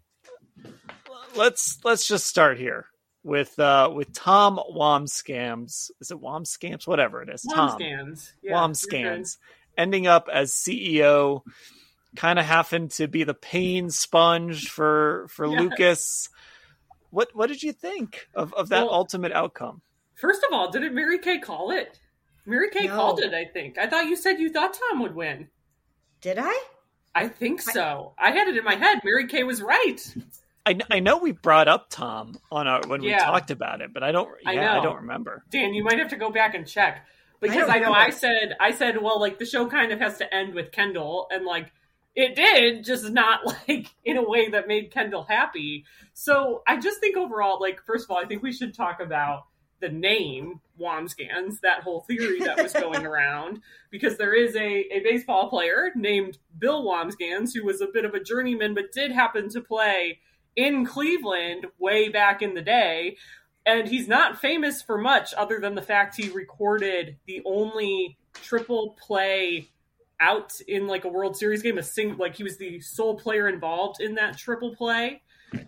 let's just start here with Tom Wambsgans. Is it Wambsgans? Whatever it is. Wambsgans. Yeah, Wambsgans. Ending up as CEO, kind of having to be the pain sponge for Lucas. What did you think of that ultimate outcome? First of all, didn't Mary Kay call it? Mary Kay called it, I think. I thought you said you thought Tom would win. Did I? I think so. I had it in my head. Mary Kay was right. I know we brought up Tom on when we talked about it, but I don't remember. Dan, you might have to go back and check. Because I know I said, well, like, the show kind of has to end with Kendall, and, like, it did, just not, like, in a way that made Kendall happy. So I just think overall, like, first of all, I think we should talk about the name Wambsgans, that whole theory that was going around, because there is a baseball player named Bill Wambsgans who was a bit of a journeyman, but did happen to play in Cleveland way back in the day. And he's not famous for much other than the fact he recorded the only triple play out in like a World Series game, he was the sole player involved in that triple play.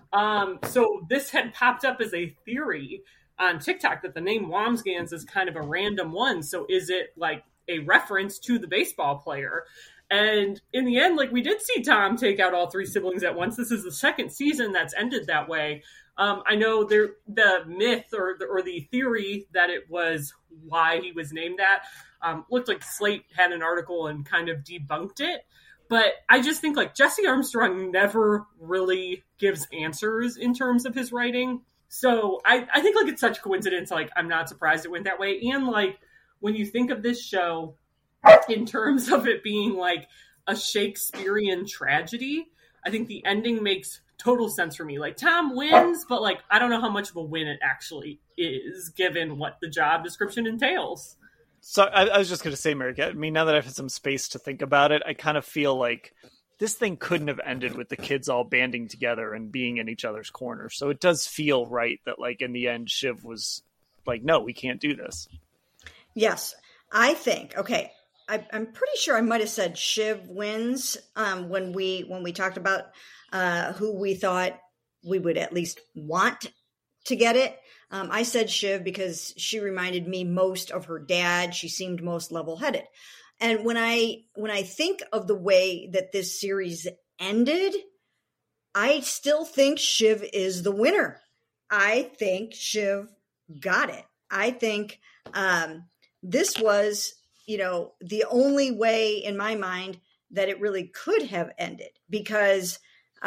So this had popped up as a theory on TikTok that the name Wambsgans is kind of a random one. So is it like a reference to the baseball player? And in the end, like, we did see Tom take out all 3 siblings at once. This is the second season that's ended that way. I know the myth or the theory that it was why he was named that looked like Slate had an article and kind of debunked it. But I just think, like, Jesse Armstrong never really gives answers in terms of his writing. So I think, like, it's such a coincidence. Like, I'm not surprised it went that way. And, like, when you think of this show in terms of it being, like, a Shakespearean tragedy, I think the ending makes total sense for me. Like, Tom wins, but, like, I don't know how much of a win it actually is, given what the job description entails. So I was just going to say, Mary, I mean, now that I've had some space to think about it, I kind of feel like this thing couldn't have ended with the kids all banding together and being in each other's corner. So it does feel right that, like, in the end, Shiv was like, no, we can't do this. Yes, I think, okay, I'm pretty sure I might have said Shiv wins when we talked about who we thought we would at least want to get it. I said Shiv because she reminded me most of her dad. She seemed most level-headed. And when I think of the way that this series ended, I still think Shiv is the winner. I think Shiv got it. I think this was, the only way in my mind that it really could have ended, because,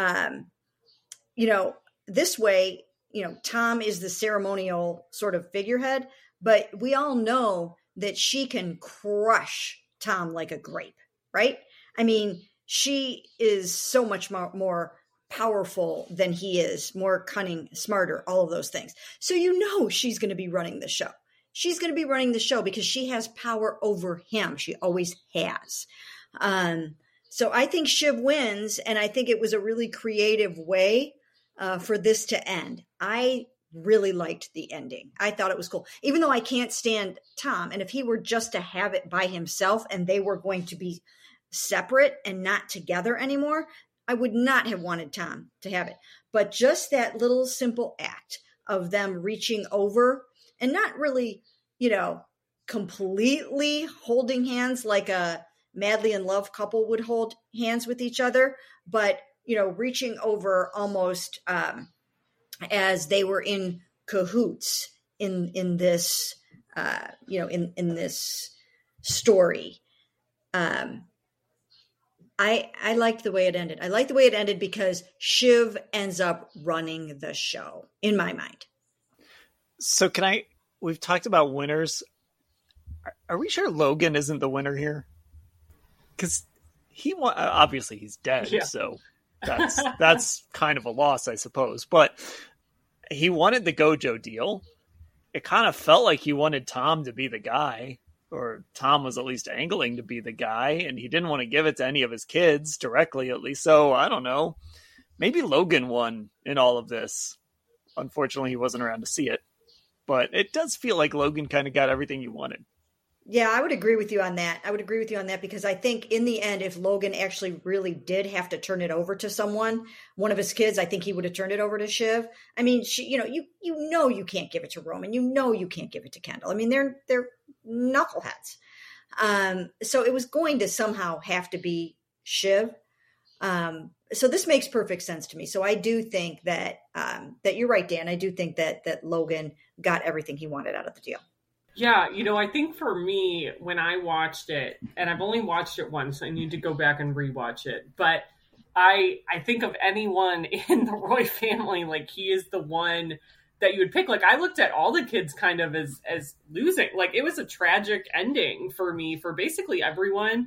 this way, Tom is the ceremonial sort of figurehead, but we all know that she can crush Tom like a grape, right? I mean, she is so much more powerful than he is, more cunning, smarter, all of those things. So she's going to be running the show. She's going to be running the show because she has power over him. She always has. So I think Shiv wins, and I think it was a really creative way for this to end. I really liked the ending. I thought it was cool, even though I can't stand Tom. And if he were just to have it by himself and they were going to be separate and not together anymore, I would not have wanted Tom to have it. But just that little simple act of them reaching over and not really, completely holding hands like a madly in love couple would hold hands with each other, but, reaching over almost as they were in cahoots in this, in this story. I liked the way it ended. I liked the way it ended because Shiv ends up running the show in my mind. So we've talked about winners. Are we sure Logan isn't the winner here? Because obviously he's dead. Yeah. So that's kind of a loss, I suppose. But he wanted the Gojo deal. It kind of felt like he wanted Tom to be the guy. Or Tom was at least angling to be the guy, and he didn't want to give it to any of his kids directly, at least. So I don't know. Maybe Logan won in all of this. Unfortunately, he wasn't around to see it, but it does feel like Logan kind of got everything he wanted. Yeah, I would agree with you on that. Because I think in the end, if Logan actually really did have to turn it over to someone, one of his kids, I think he would have turned it over to Shiv. I mean, you can't give it to Roman. You can't give it to Kendall. I mean, they're knuckleheads. So it was going to somehow have to be Shiv. So this makes perfect sense to me. So I do think that you're right, Dan. I do think that Logan got everything he wanted out of the deal. Yeah, I think for me, when I watched it, and I've only watched it once, I need to go back and rewatch it, but I think of anyone in the Roy family, like he is the one that you would pick. Like I looked at all the kids kind of as losing. Like it was a tragic ending for me, for basically everyone.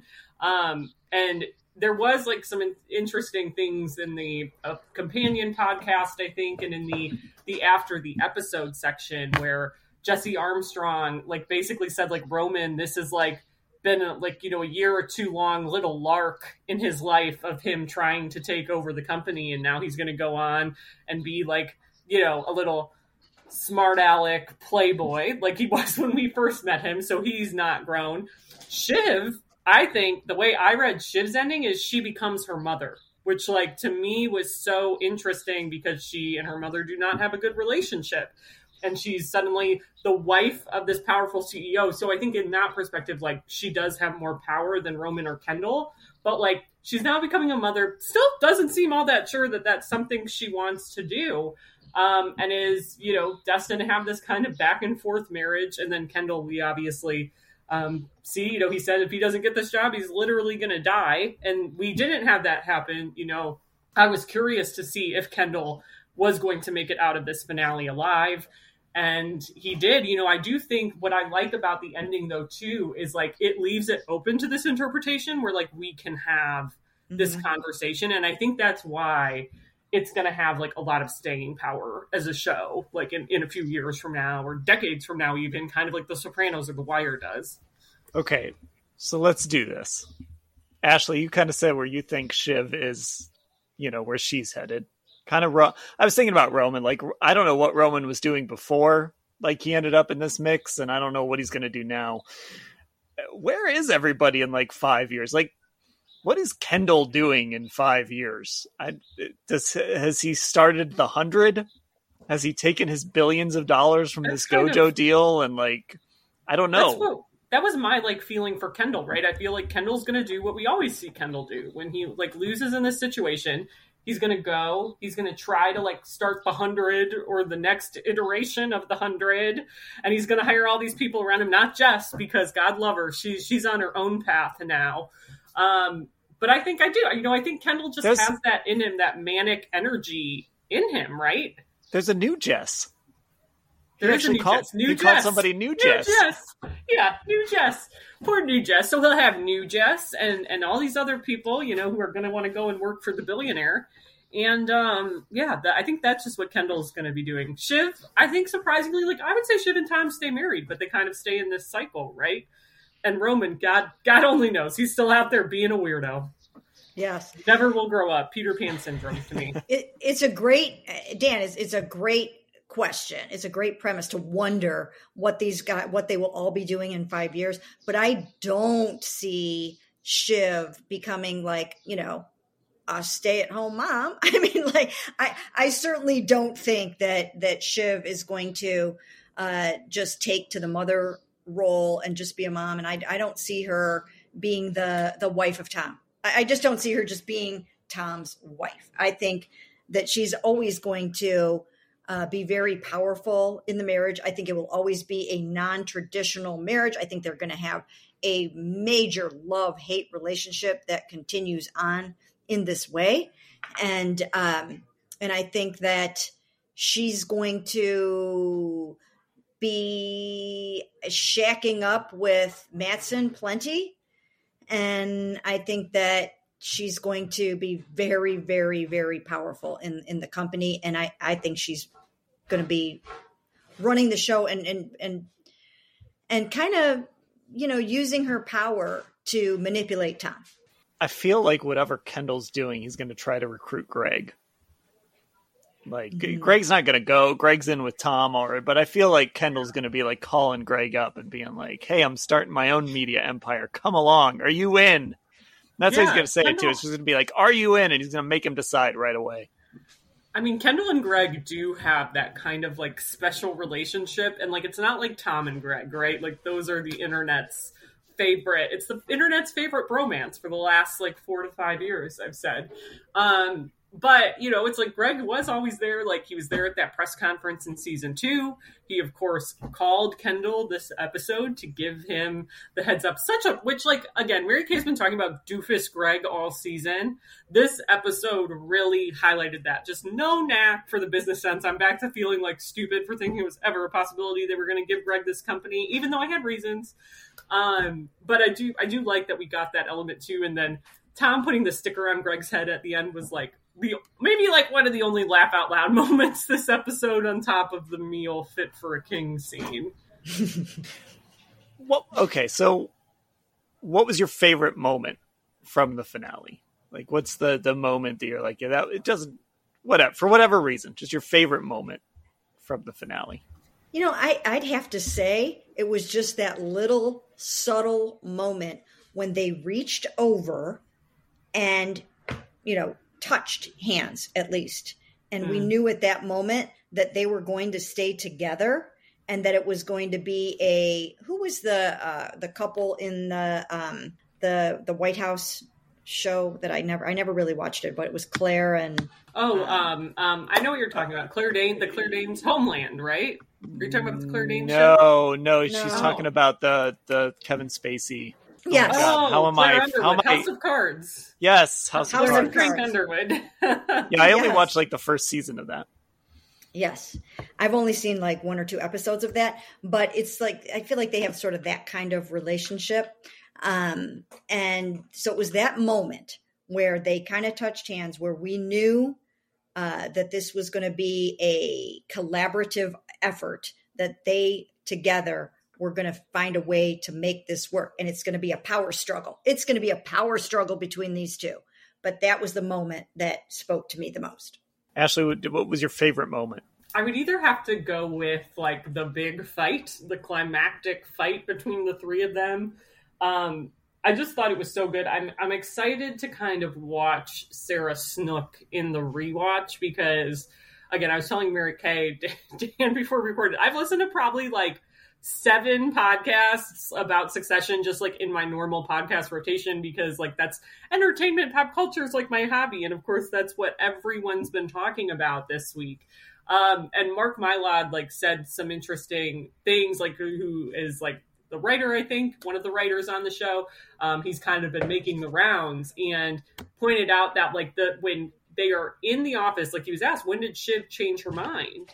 And there was like some interesting things in the companion podcast, I think, and in the after the episode section where Jesse Armstrong like basically said like, Roman, this has like been a year or two long little lark in his life of him trying to take over the company. And now he's going to go on and be like, a little smart aleck playboy like he was when we first met him. So he's not grown. Shiv, I think the way I read Shiv's ending is she becomes her mother, which like to me was so interesting because she and her mother do not have a good relationship. And she's suddenly the wife of this powerful CEO. So I think in that perspective, like she does have more power than Roman or Kendall, but like she's now becoming a mother, still doesn't seem all that sure that that's something she wants to do. And is, destined to have this kind of back and forth marriage. And then Kendall, we obviously see, he said if he doesn't get this job, he's literally going to die. And we didn't have that happen. I was curious to see if Kendall was going to make it out of this finale alive. And he did. I do think what I like about the ending, though, too, is like it leaves it open to this interpretation where like we can have this conversation. And I think that's why it's going to have like a lot of staying power as a show, like in a few years from now or decades from now, even kind of like The Sopranos or The Wire does. Okay, so let's do this. Ashley, you kind of said where you think Shiv is, where she's headed. Kind of, I was thinking about Roman. Like, I don't know what Roman was doing before. Like, he ended up in this mix, and I don't know what he's going to do now. Where is everybody in like 5 years? Like, what is Kendall doing in 5 years? Has he started the 100? Has he taken his billions of dollars from this Gojo deal? And like, I don't know. That was my like feeling for Kendall, right? I feel like Kendall's going to do what we always see Kendall do when he like loses in this situation. He's going to try to like start the 100 or the next iteration of the 100. And he's going to hire all these people around him, not Jess, because God love her. She's on her own path now. But I think I do. I think Kendall just has that in him, that manic energy in him, right? There's a new Jess. There is a new Jess. He called somebody New Jess. Yeah, New Jess. Poor New Jess. So he'll have New Jess and all these other people, who are going to want to go and work for the billionaire. And I think that's just what Kendall's going to be doing. Shiv, I think surprisingly, like I would say Shiv and Tom stay married, but they kind of stay in this cycle, right? And Roman, God only knows. He's still out there being a weirdo. Yes. Never will grow up. Peter Pan syndrome to me. It's a great, Dan, it's a great question. It's a great premise to wonder what they will all be doing in 5 years. But I don't see Shiv becoming like, a stay-at-home mom. I mean, like, I certainly don't think that Shiv is going to just take to the mother role and just be a mom. And I don't see her being the wife of Tom. I just don't see her just being Tom's wife. I think that she's always going to be very powerful in the marriage. I think it will always be a non-traditional marriage. I think they're going to have a major love-hate relationship that continues on in this way. And I think that she's going to be shacking up with Matsson plenty. And I think that she's going to be very, very, very powerful in the company. And I think she's going to be running the show and kind of, using her power to manipulate Tom. I feel like whatever Kendall's doing, he's going to try to recruit Greg. Like, Greg's not going to go. Greg's in with Tom already. But I feel like Kendall's going to be like calling Greg up and being like, hey, I'm starting my own media empire. Come along. Are you in? That's what he's going to say it too. It's just going to be like, are you in? And he's going to make him decide right away. I mean, Kendall and Greg do have that kind of like special relationship. And like, it's not like Tom and Greg, right? Like, those are the internet's favorite. It's the internet's favorite bromance for the last like 4 to 5 years, I've said. But, it's like Greg was always there. Like, he was there at that press conference in season 2. He, of course, called Kendall this episode to give him the heads up. Which, like, again, Mary Kay's been talking about doofus Greg all season. This episode really highlighted that. Just no knack for the business sense. I'm back to feeling like stupid for thinking it was ever a possibility they were going to give Greg this company, even though I had reasons. But I do like that we got that element too. And then Tom putting the sticker on Greg's head at the end was like, maybe like one of the only laugh out loud moments this episode, on top of the meal fit for a king scene. Well, okay, so what was your favorite moment from the finale? Like, what's the moment that you're like, yeah, that it doesn't, whatever, for whatever reason, just your favorite moment from the finale? I'd have to say it was just that little subtle moment when they reached over and, touched hands at least. And we knew at that moment that they were going to stay together and that it was going to be who was the couple in the White House show that I never really watched it, but it was Claire and I know what you're talking about. the Claire Danes homeland, right? Are you talking about the Claire Danes show? No, she's talking about the Kevin Spacey. Yes. How am I? House of Cards. Yes, House of Cards. Frank Underwood. Yeah, I only watched like the first season of that. Yes. I've only seen like 1 or 2 episodes of that, but it's like, I feel like they have sort of that kind of relationship. And so it was that moment where they kind of touched hands, where we knew that this was going to be a collaborative effort, that they together were going to find a way to make this work. And it's going to be a power struggle. It's going to be a power struggle between these two. But that was the moment that spoke to me the most. Ashley, what was your favorite moment? I would either have to go with like the big fight, the climactic fight between the 3 of them. I just thought it was so good. I'm excited to kind of watch Sarah Snook in the rewatch because, again, I was telling Mary Kay, Dan, before we recorded, I've listened to probably like 7 podcasts about Succession, just like in my normal podcast rotation, because like that's entertainment, pop culture is like my hobby. And of course, that's what everyone's been talking about this week. And Mark Mylod like said some interesting things, like who is like the writer, I think, one of the writers on the show. He's kind of been making the rounds and pointed out that like when they are in the office, like he was asked, when did Shiv change her mind?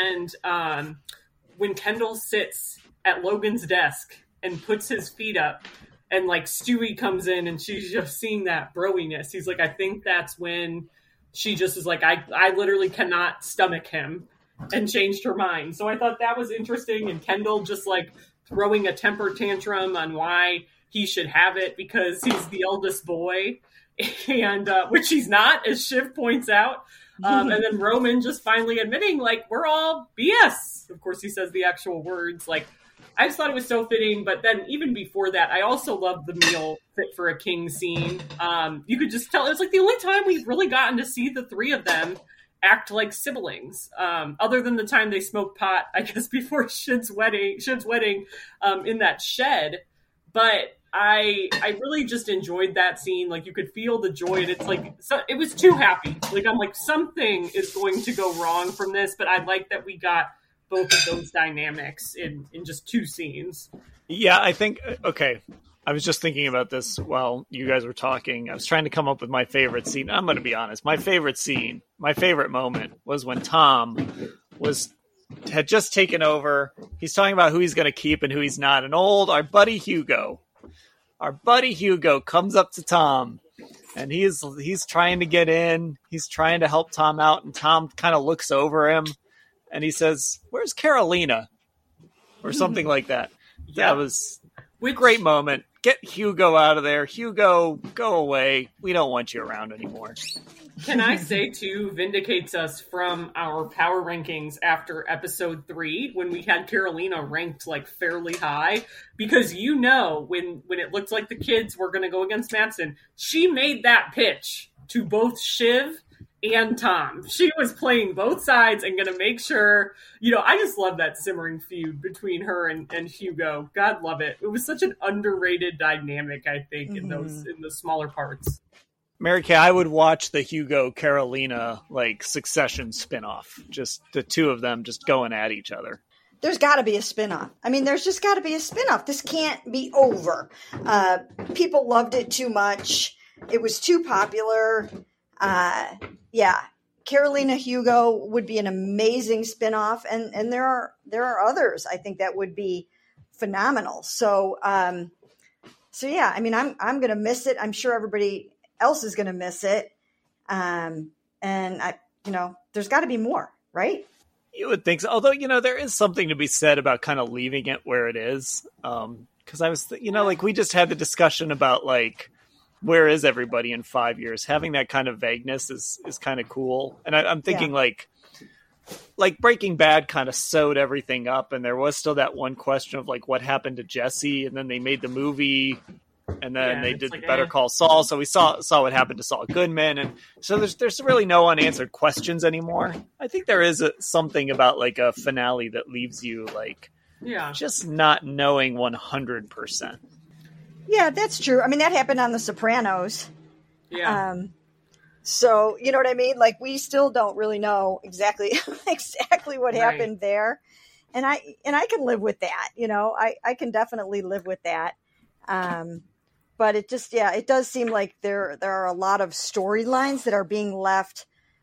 And when Kendall sits at Logan's desk and puts his feet up and like Stewie comes in and she's just seeing that broiness, he's like, I think that's when she just is like, I literally cannot stomach him, and changed her mind. So I thought that was interesting. And Kendall just like throwing a temper tantrum on why he should have it because he's the eldest boy, and which he's not, as Shiv points out. And then Roman just finally admitting, like, we're all BS. Of course, he says the actual words. Like, I just thought it was so fitting. But then even before that, I also loved the meal fit for a king scene. You could just tell it's like the only time we've really gotten to see the 3 of them act like siblings, other than the time they smoked pot, I guess, before Shiv's wedding in that shed. But I really just enjoyed that scene. Like, you could feel the joy, and it's like, so, it was too happy. Like, I'm like, something is going to go wrong from this, but I like that we got both of those dynamics in just 2 scenes. Yeah, I think, okay, I was just thinking about this while you guys were talking. I was trying to come up with my favorite scene. I'm going to be honest. My favorite scene, my favorite moment was when Tom had just taken over. He's talking about who he's going to keep and who he's not. And our buddy Hugo comes up to Tom, and he's trying to get in. He's trying to help Tom out, and Tom kind of looks over him, and he says, "Where's Carolina?" Or something like that. Yeah. That was a great moment. Get Hugo out of there. Hugo, go away. We don't want you around anymore. Can I say, too, vindicates us from our power rankings after episode 3, when we had Carolina ranked, like, fairly high. Because, when it looked like the kids were going to go against Matsson, she made that pitch to both Shiv and Tom. She was playing both sides and going to make sure, I just love that simmering feud between her and Hugo. God love it. It was such an underrated dynamic, I think, in the smaller parts. Mary Kay, I would watch the Hugo Carolina Succession spinoff. Just the 2 of them just going at each other. There's got to be a spinoff. I mean, there's just got to be a spinoff. This can't be over. People loved it too much. It was too popular. Yeah, Carolina Hugo would be an amazing spinoff, and there are others I think that would be phenomenal. So yeah, I mean, I'm going to miss it. I'm sure everybody else is going to miss it. And there's got to be more, right? You would think so. Although, there is something to be said about kind of leaving it where it is. Cause I was, we just had the discussion about where is everybody in 5 years? Having that kind of vagueness is kind of cool. And I'm thinking like Breaking Bad kind of sewed everything up, and there was still that one question of what happened to Jesse, and then they made the movie, and then they did Better Call Saul. So we saw what happened to Saul Goodman, and so there's really no unanswered questions anymore. I think there is something about a finale that leaves you just not knowing 100%. Yeah, that's true. I mean, that happened on The Sopranos. Yeah. So, you know what I mean? We still don't really know exactly what happened there. And I can live with that. I can definitely live with that. But it just, it does seem like there are a lot of storylines that are being left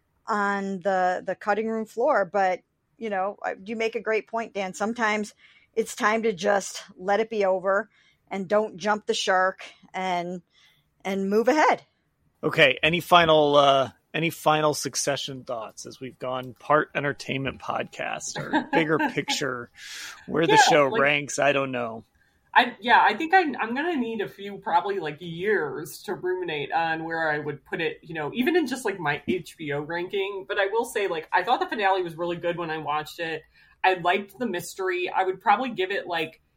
on the cutting room floor. But, you make a great point, Dan. Sometimes it's time to just let it be over and don't jump the shark and move ahead. Okay. Any final Succession thoughts as we've gone part entertainment podcast or bigger picture where the show ranks? I don't know. I think I'm going to need a few probably years to ruminate on where I would put it, even in just my HBO ranking. But I will say I thought the finale was really good when I watched it. I liked the mystery. I would probably give it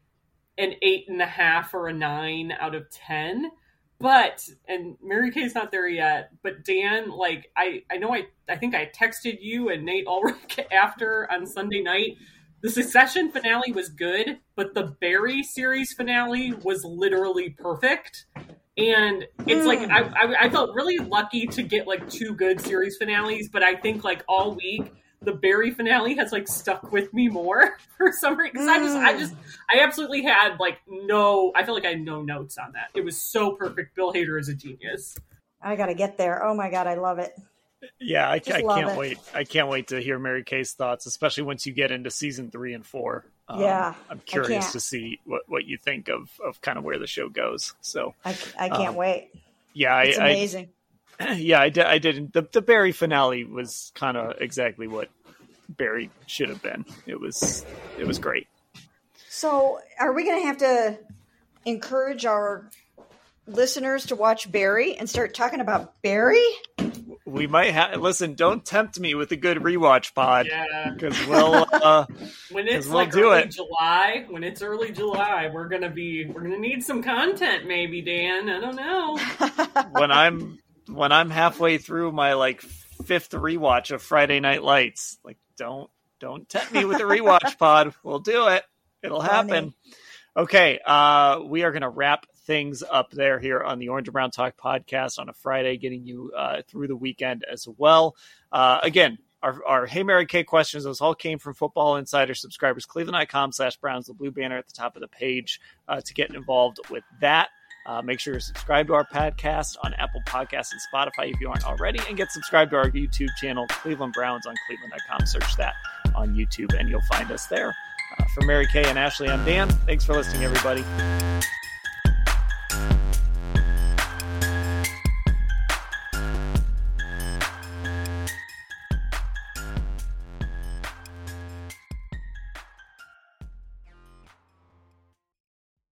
an 8.5 or a 9 out of 10. But, and Mary Kay's not there yet, but Dan, I know I think I texted you and Nate Ulrich after on Sunday night. The Succession finale was good, but the Barry series finale was literally perfect. And it's I felt really lucky to get 2 good series finales, but I think all week, the Barry finale has stuck with me more for some reason. Because I absolutely had I feel like I had no notes on that. It was so perfect. Bill Hader is a genius. I got to get there. Oh my God. I love it. Yeah. I can't wait. I can't wait to hear Mary Kay's thoughts, especially once you get into season 3 and 4. I'm curious to see what you think of kind of where the show goes. So I can't wait. Yeah. It's amazing. Yeah, I didn't. The Barry finale was kind of exactly what Barry should have been. It was great. So, are we going to have to encourage our listeners to watch Barry and start talking about Barry? We might have. Listen, don't tempt me with a good rewatch pod. Yeah, because we'll when it's July. When it's early July, we're gonna need some content. Maybe, Dan. I don't know. When I'm halfway through my 5th rewatch of Friday Night Lights, don't tempt me with a rewatch pod. We'll do it. It'll happen. Okay, we are going to wrap things up here on the Orange and Brown Talk podcast on a Friday, getting you through the weekend as well. Again, our Hey Mary Kay questions, those all came from Football Insider subscribers, cleveland.com/Browns, the blue banner at the top of the page to get involved with that. Make sure you're subscribed to our podcast on Apple Podcasts and Spotify if you aren't already, and get subscribed to our YouTube channel, Cleveland Browns, on cleveland.com. Search that on YouTube and you'll find us there. For Mary Kay and Ashley, I'm Dan. Thanks for listening, everybody.